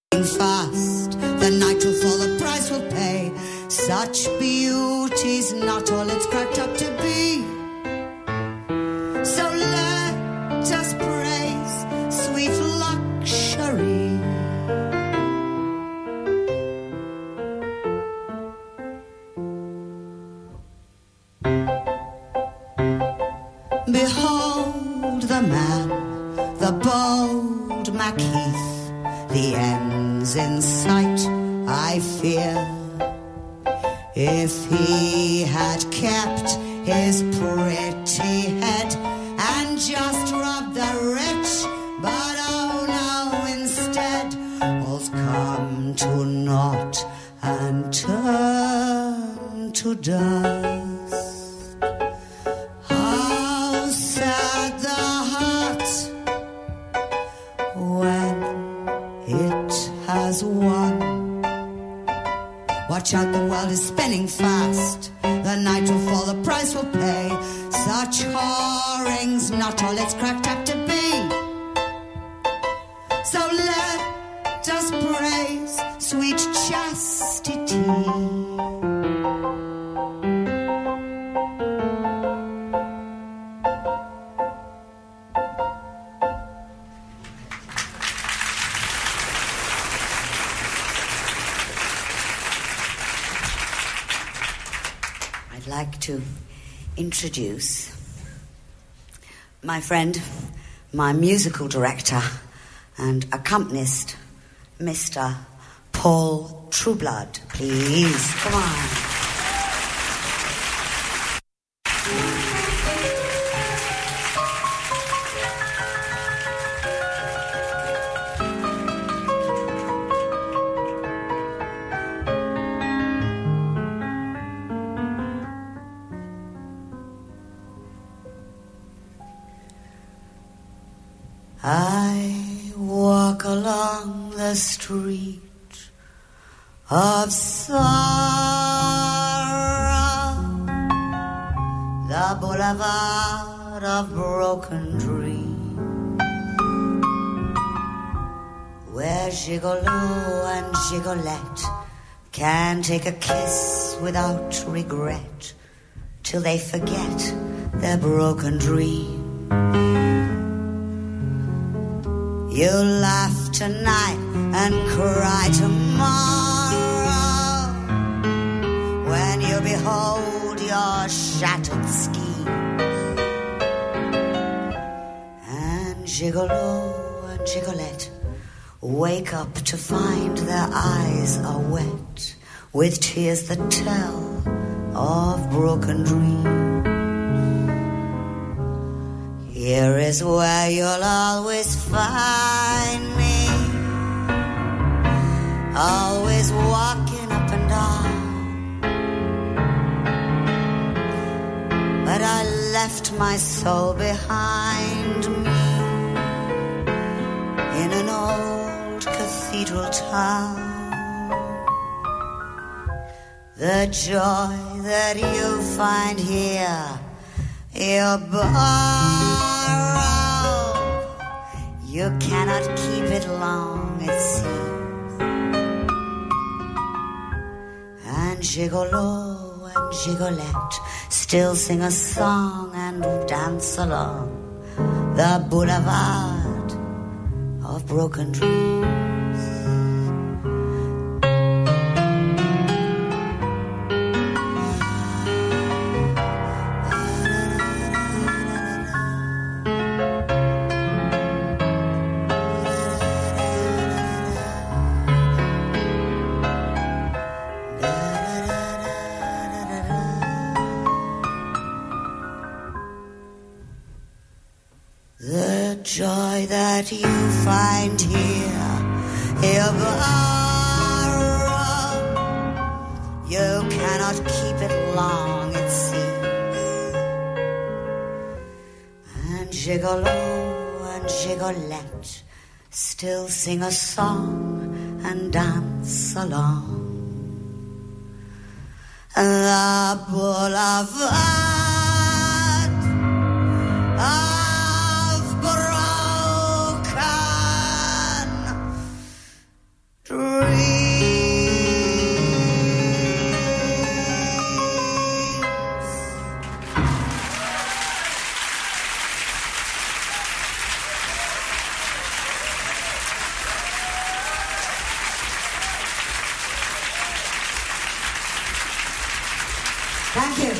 Fast, the night will fall, the price will pay. Such beauty's not all it's cracked up to be. So let us praise sweet luxury. Behold the man, the bold Macheath, the end's in sight, I fear. If he had kept his pretty head and just robbed the rich, but oh no, instead all's come to naught and turn to dust. How sad the heart when it has won. Watch out, the world is spinning fast. The night will fall, the price will pay. Such whoring's not all it's cracked up to be. So let us praise sweet chastity. I'd like to introduce my friend, my musical director and accompanist, Mr. Paul Trueblood. Please, come on. I walk along the street of sorrow, the boulevard of broken dreams, where gigolo and gigolette can take a kiss without regret till they forget their broken dream. You laugh tonight and cry tomorrow when you behold your shattered scheme. And gigolo and gigolette wake up to find their eyes are wet with tears that tell of broken dreams. Here is where you'll always find me, always walking up and down. But I left my soul behind me in an old cathedral town. The joy that you find here, you borrow. You cannot keep it long, it seems. And gigolo and gigolette still sing a song and dance along the boulevard of broken dreams. Joy that you find here, you borrow. You cannot keep it long, it seems. And gigolo and gigolette still sing a song and dance along the boulevard of broken Thank you.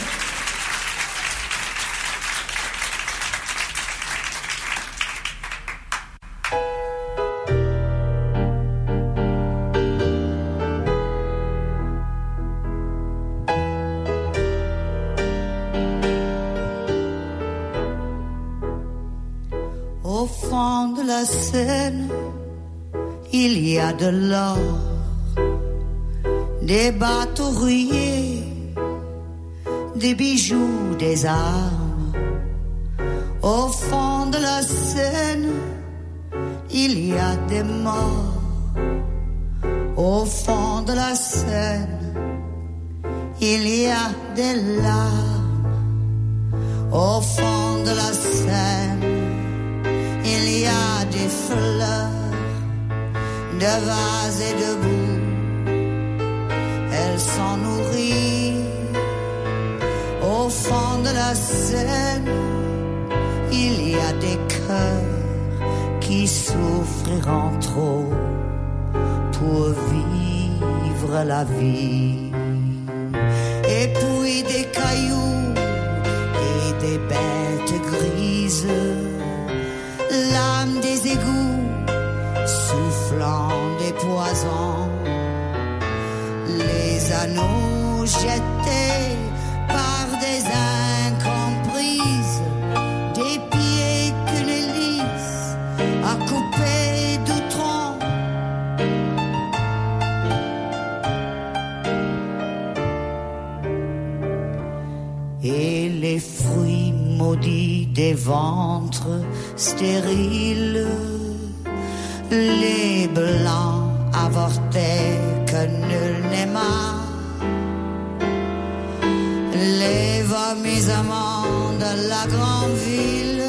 Au fond de la Seine, il y a de l'or, des bateaux rouillés, des bijoux, des armes. Au fond de la Seine, il y a des morts. Au fond de la Seine, il y a des larmes. Au fond de la Seine, il y a des fleurs, de vases et de boue. Elles sont nourries. Au fond de la Seine, il y a des cœurs qui souffriront trop pour vivre la vie. Et puis des cailloux et des bêtes grises, l'âme des égouts soufflant des poisons, les anneaux jetés par des incomprises, des pieds qu'une hélice a coupés d'outrons. Et les fruits maudits des ventres stériles, les blancs avortés que nul n'aima, les vomissements de la grande ville.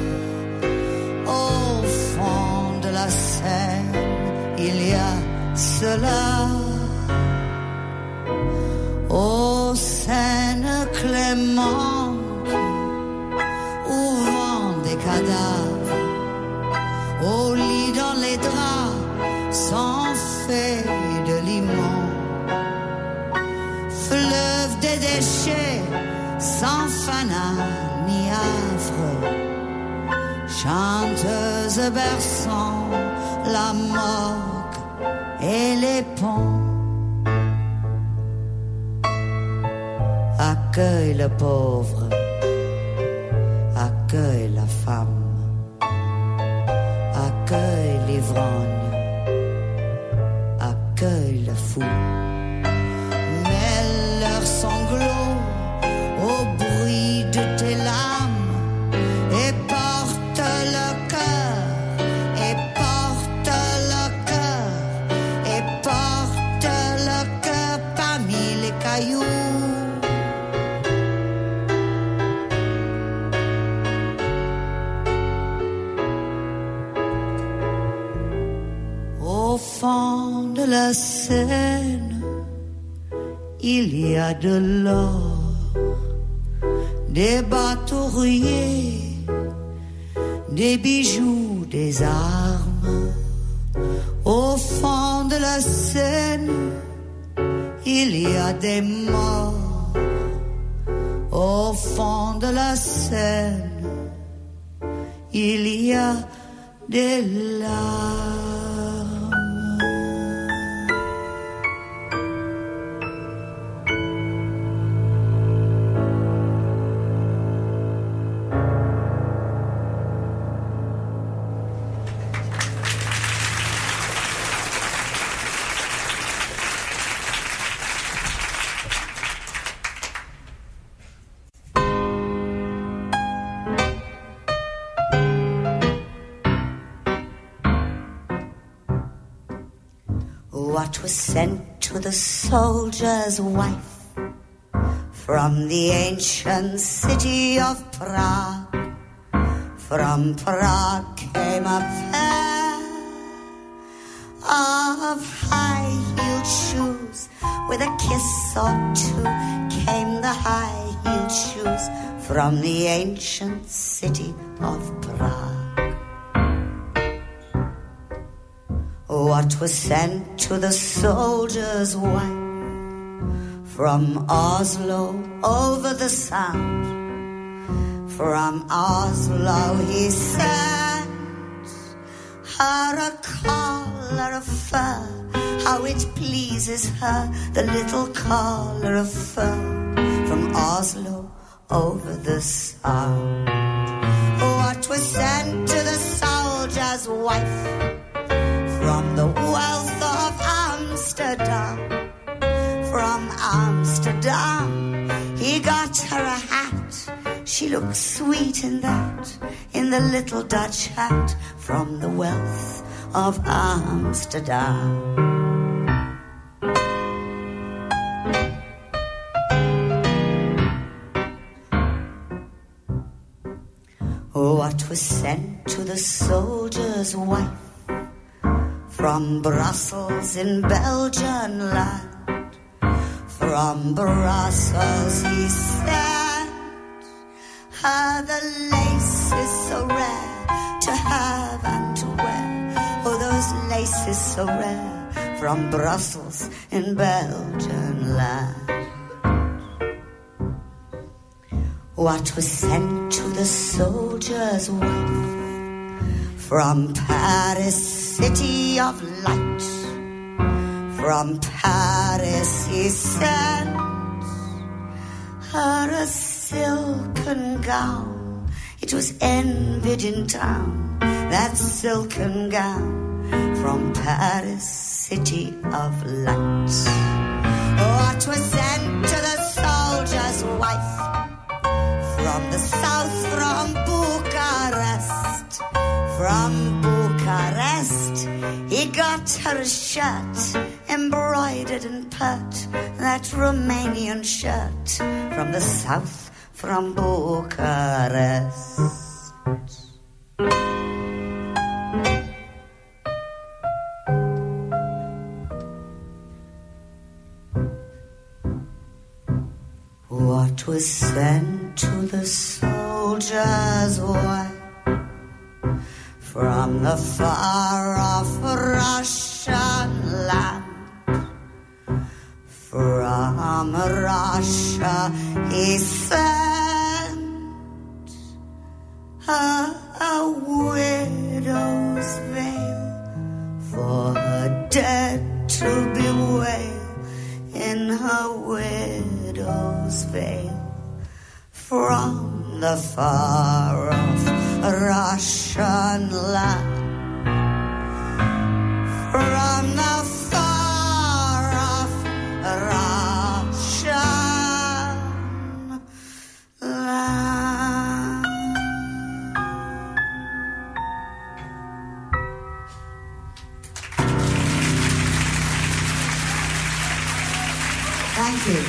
Au fond de la Seine, il y a cela. Ô Seine clémente, où vont des cadavres, au lit dans les draps, sans fait de limon. Fleuve des déchets, sans fanat ni havre. Chanteuse berçant la morgue et les ponts. Accueille le pauvre, accueille la femme, accueille l'ivrogne, accueille le fou. Mêle leurs sanglots au bruit de tes larmes et porte le cœur, et porte le cœur, et porte le cœur parmi les cailloux. Au fond de la Seine, il y a de l'or, des bateaux rouillés, des bijoux, des armes. Au fond de la Seine, il y a des morts. Au fond de la Seine, il y a des larmes. What was sent to the soldier's wife from the ancient city of Prague? From Prague came a pair of high-heeled shoes. With a kiss or two came the high-heeled shoes from the ancient city of Prague. What was sent to the soldier's wife From Oslo over the Sound, from Oslo he sent her a collar of fur. How it pleases her, the little collar of fur. From Oslo over the Sound. What was sent to the soldier's wife from the wealth of Amsterdam? From Amsterdam he got her a hat. She looked sweet in that, in the little Dutch hat. From the wealth of Amsterdam. What was sent to the soldier's wife from Brussels in Belgian land? From Brussels he sent her the laces so rare to have and to wear. Oh, those laces so rare from Brussels in Belgian land. What was sent to the soldier's wife from Paris, city of light? From Paris he sent her a silken gown. It was envied in town, that silken gown. From Paris, city of light. What was sent to the soldier's wife from the south, from Bucharest? From Bucharest he got her a shirt embroidered and pert, that Romanian shirt. From the south, from Bucharest. What was sent to the soldier's wife from the far-off Russian land? From Russia he sent her a widow's veil for her dead to bewail. In her widow's veil, from the far-off Russian land, from the far-off Russian land. Thank you.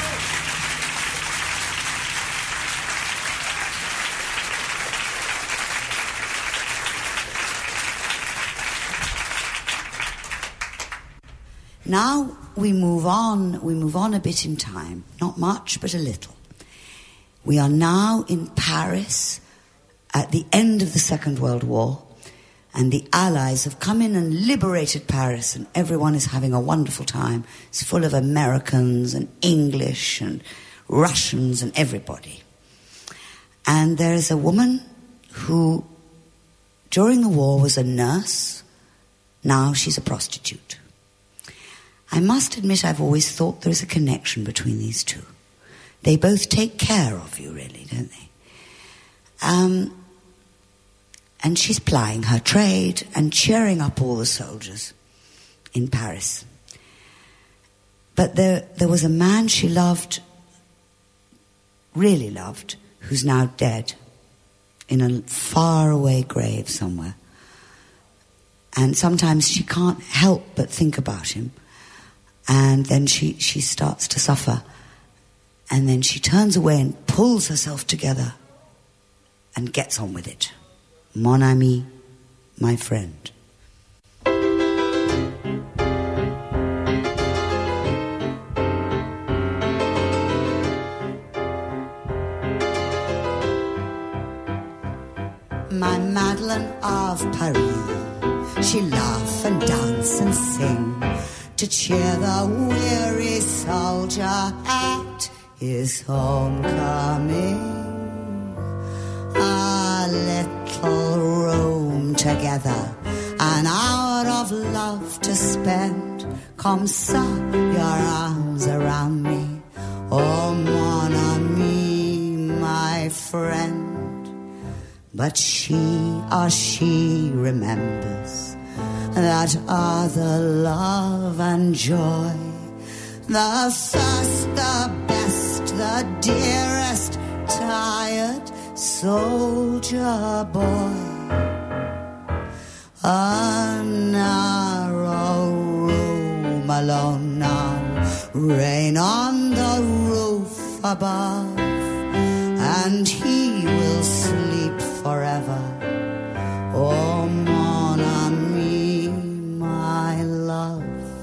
Now we move on a bit in time, not much, but a little. We are now in Paris at the end of the Second World War, and the Allies have come in and liberated Paris, and everyone is having a wonderful time. It's full of Americans and English and Russians and everybody. And there is a woman who, during the war, was a nurse. Now she's a prostitute. I must admit I've always thought there is a connection between these two. They both take care of you, really, don't they? And she's plying her trade and cheering up all the soldiers in Paris. But there was a man she loved, really loved, who's now dead in a faraway grave somewhere. And sometimes she can't help but think about him. And then she starts to suffer. And then she turns away and pulls herself together and gets on with it. Mon ami, my friend. My Madeleine of Paris, she laugh and dance and sing to cheer the weary soldier at his homecoming. A little room together, an hour of love to spend. Come, sock your arms around me, oh mon ami, my friend. But she remembers that other love and joy, the first, the best, the dearest, tired soldier boy. A narrow room alone now, rain on the roof above, and he will sleep forever. Oh, mon ami, my love.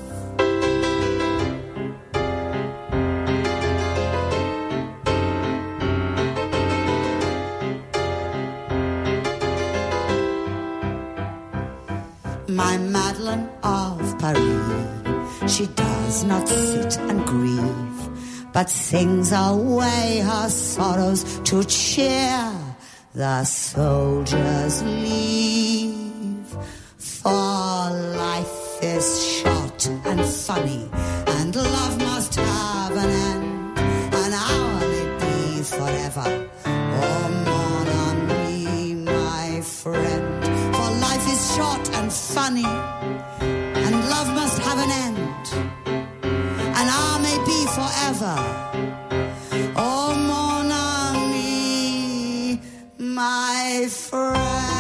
My Madeleine of Paris, she does not sit and grieve, but sings away her sorrows to cheer the soldiers leave. For life is short and funny, and love must have an end. An hour may be forever, oh mon ami, my friend. For life is short and funny, and love must have an end. An hour may be forever, oh mon ami, my friend.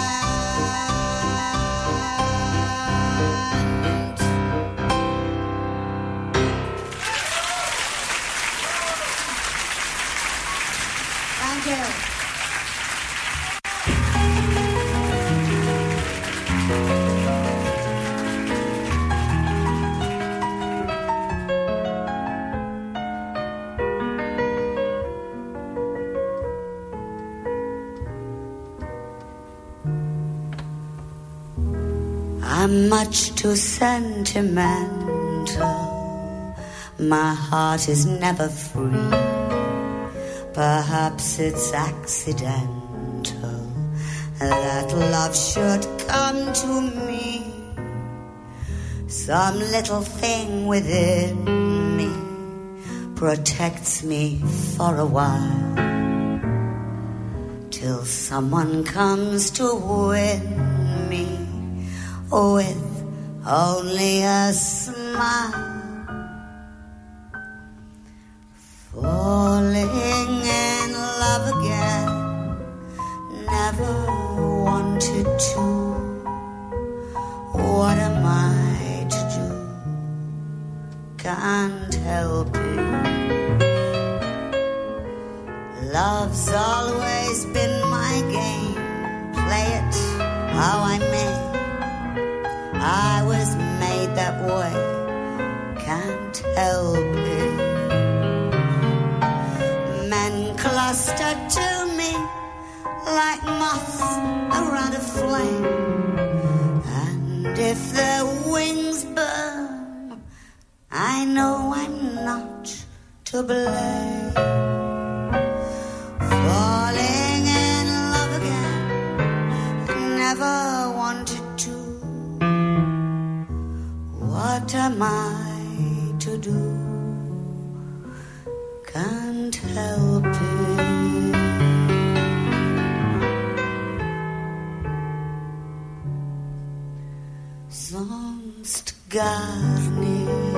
Thank you. I'm much too sentimental. My heart is never free. Perhaps it's accidental that love should come to me. Some little thing within me protects me for a while, till someone comes to win me with only a smile. Falling in love again, never wanted to. What am I to do? Can't help it. Love's always been my game. Play it how I may. I was made that way, can't help it. Men cluster to me like moths around a flame, and if their wings burn, I know I'm not to blame. Falling in love again, never wanted to. What am I to do? Can't help it. Sonst gar nicht.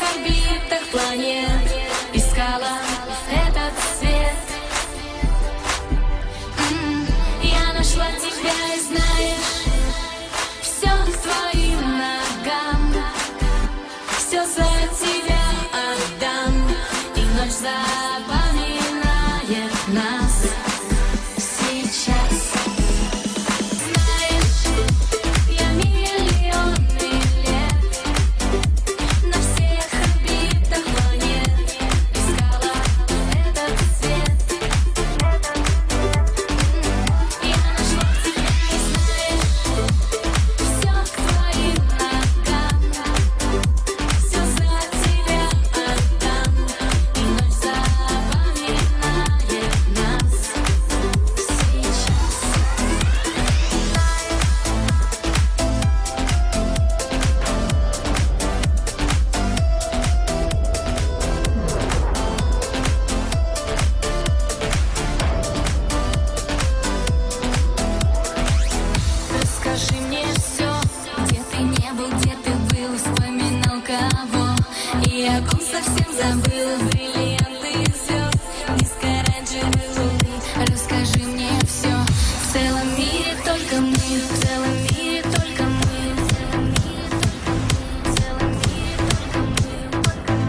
орбитах планет искала этот свет. Я нашла тебя и знаешь, все к твоим ногам, все за тебя отдам, и ночь запоминает нас сейчас. Знаешь, я миллионы лет на всех орбитах планет искала этот свет. Я нашла тебя и знаешь, все к твоим ногам, все за тебя отдам, и ночь запоминает нас сейчас. Расскажи мне все, где ты не был, где ты был, вспоминал кого, и о ком совсем забыл. Бриллианты звезд, низкооранжевые луны. Расскажи мне все, в целом мире только мы, в целом мире только мы, в целом мире только мы, в целом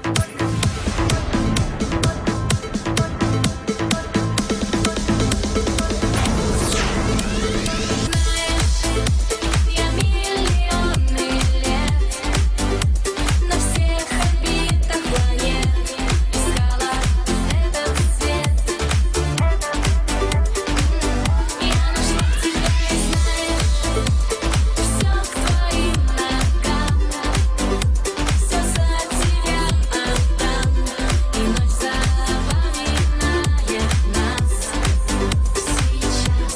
я миллионы лет на всех орбитах планет искала этот свет. Я нашла тебя и знаешь, все к твоим ногам, все за тебя отдам, и ночь запоминает нас сейчас.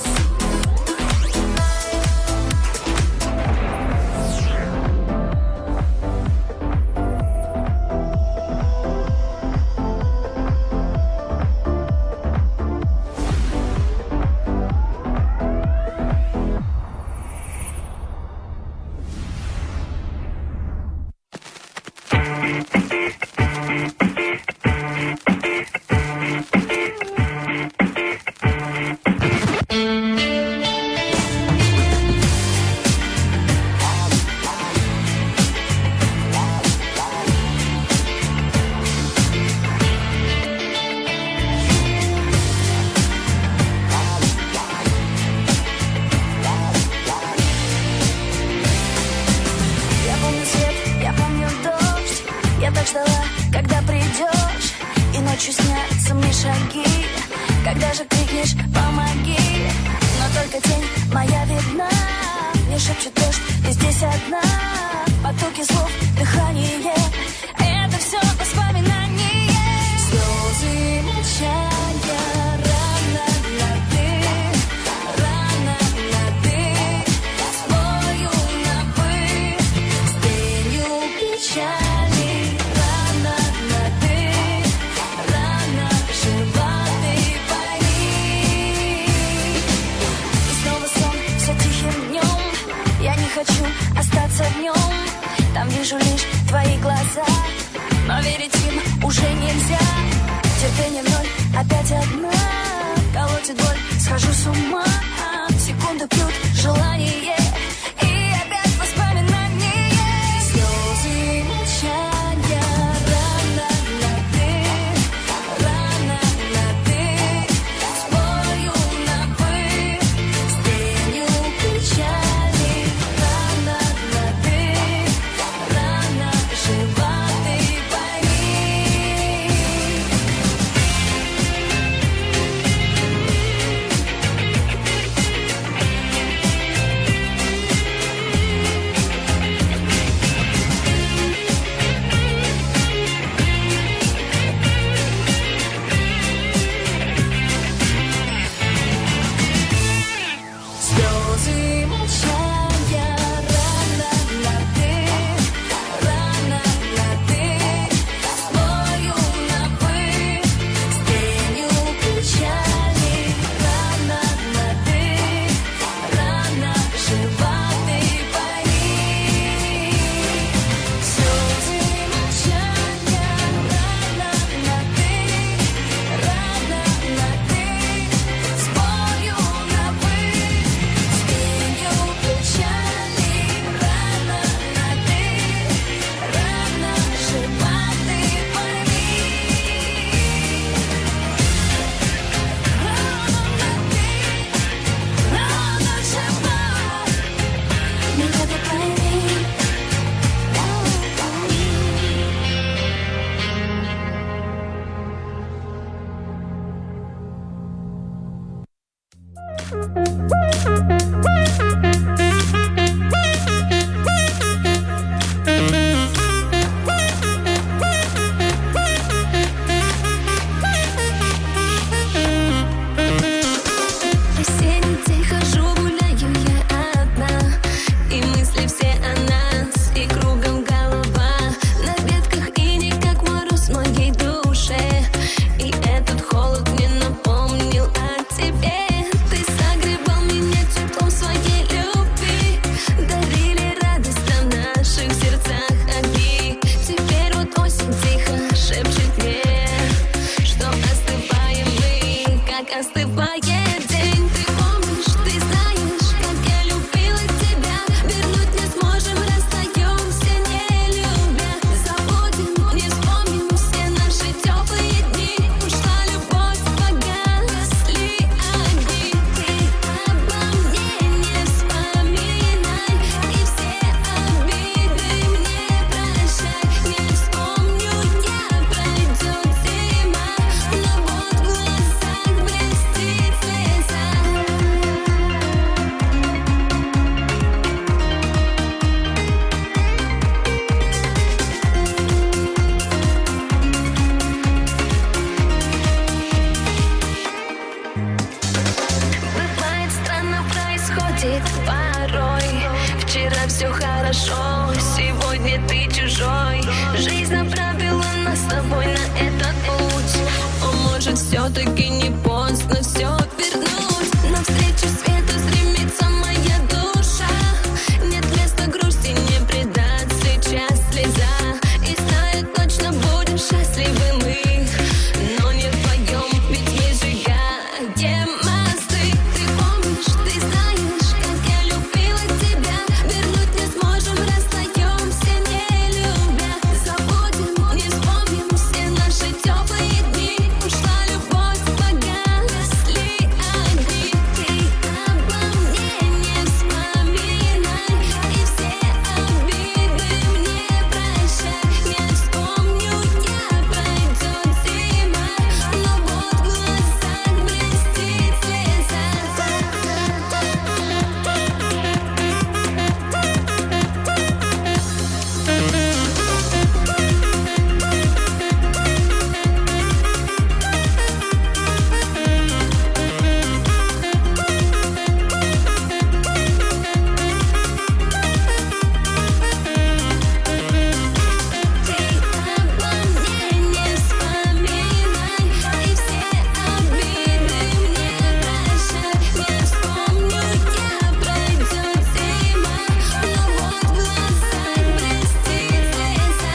Я помню свет, я помню дождь, я так ждала, когда придешь, и ночью снятся мне шаги, когда же крикнешь «помоги», но только тень моя видна, мне шепчет дождь, ты здесь одна, потоки слов, дыхание, это все воспоминание, слезы молчания, рано на ты, спою напы, с тенью печали, рано на ты, жива ты пойми. И снова сон, все тихим днем, я не хочу остаться в нем, там вижу лишь твои глаза, но верить им уже нельзя, терпение в ноль, опять одна, колотит боль, схожу с ума, секунды пьют желание, и опять воспоминания, слезы молчания, рано на ты, спою напы, с тенью печали, рано на ты, жива ты пойми. все хорошо. Сегодня ты чужой. Жизнь направила нас с тобой на этот путь. О, может, все-таки не поздно все вернуть. Навстречу свету стремится моя душа. Нет места грусти, не предать сейчас слеза. И знаю, точно будем счастливы мы, но не вдвоем, ведь мы сжигаем мосты. Ты помнишь, ты знаешь, как я любила тебя. Вернуть не сможем, расстаемся, не любя. Забудем, не вспомним все наши теплые дни. Ушла любовь, погасли огни. Ты обо мне не вспоминай, и все обиды мне прощай. Не вспомню я, пройдет зима, но вот в глазах блестит слеза. Ты обо мне не вспоминай, и все обиды мне прощай. Не вспомню я, пройдет зима, но вот в глазах блестит слеза.